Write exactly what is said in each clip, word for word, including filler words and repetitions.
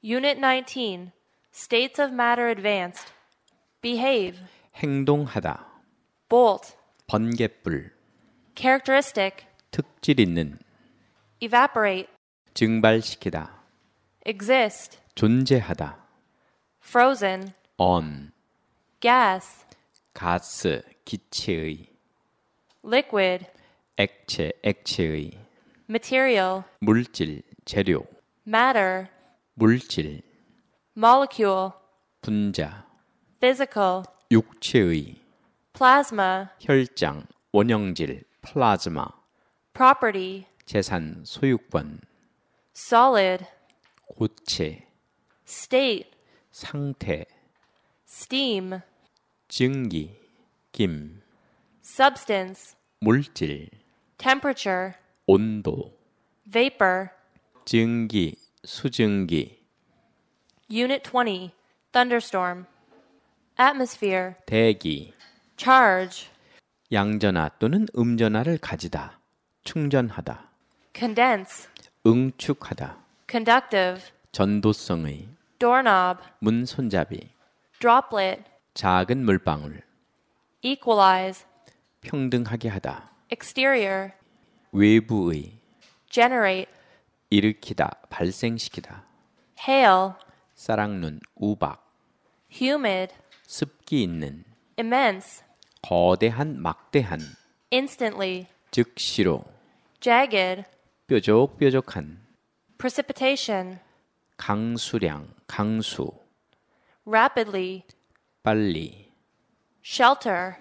Unit nineteen, States of Matter Advanced. Behave. 행동하다. Bolt. 번갯불. Characteristic. 특질 있는. Evaporate. 증발시키다. Exist. 존재하다. Frozen. on. Gas. 가스, 기체의. Liquid. 액체, 액체의. Material. 물질, 재료. Matter. 물질. Molecule. 분자. Physical. 육체의. Plasma. 혈장, 원형질, 플라즈마. Property. 재산, 소유권. Solid. 고체. State. 상태. Steam. 증기, 김. Substance. 물질. Temperature. 온도. Vapor. 증기, 수증기. Unit twenty, Thunderstorm. Atmosphere. 대기. Charge. 양전하 또는 음전하를 가지다. 충전하다. Condense. 응축하다. Conductive. 전도성의. Doorknob. 문 손잡이. Droplet. 작은 물방울. Equalize. 평등하게 하다. Exterior. 외부의. Generate. 일으키다, 발생시키다. Hail. 쌀랑눈, 우박. Humid. 습기 있는. Immense. 거대한, 막대한. Instantly. 즉시로. Jagged. 뾰족뾰족한. Precipitation. 강수량, 강수. Rapidly. 빨리. Shelter.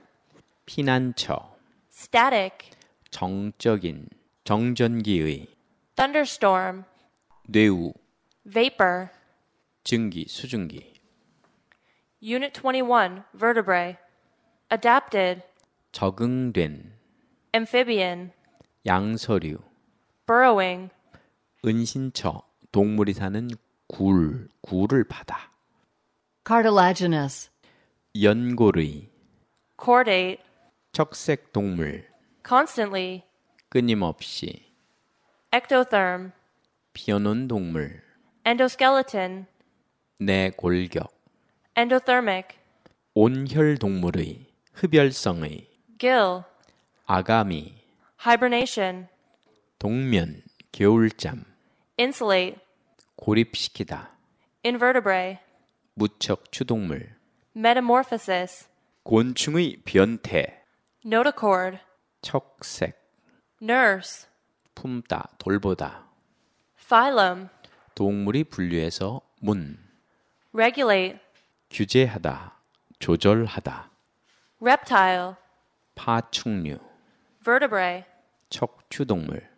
피난처. Static. 정적인, 정전기의. Thunderstorm. 뇌우. Vapor. 증기, 수증기. Unit twenty-one, Vertebrae. Adapted. 적응된. Amphibian. 양서류. Burrowing. 은신처, 동물이 사는 굴, 굴을 파다. Cartilaginous. 연골의. Chordate. 척색 동물. Constantly. 끊임없이. Ectotherm. 피어놓은 동물. Endoskeleton. 내골격. Endothermic. 온혈 동물의. 흡열성의. Gill. 아가미. Hibernation. 동면, 겨울잠. Insulate. 고립시키다. Invertebrate. 무척 추동물. Metamorphosis. 곤충의 변태. Notochord. 척색. Nurse. 품다, 돌보다. Phylum. 동물이 분류해서 문. Regulate. 규제하다, 조절하다. Reptile. 파충류. Vertebrae. 척추동물.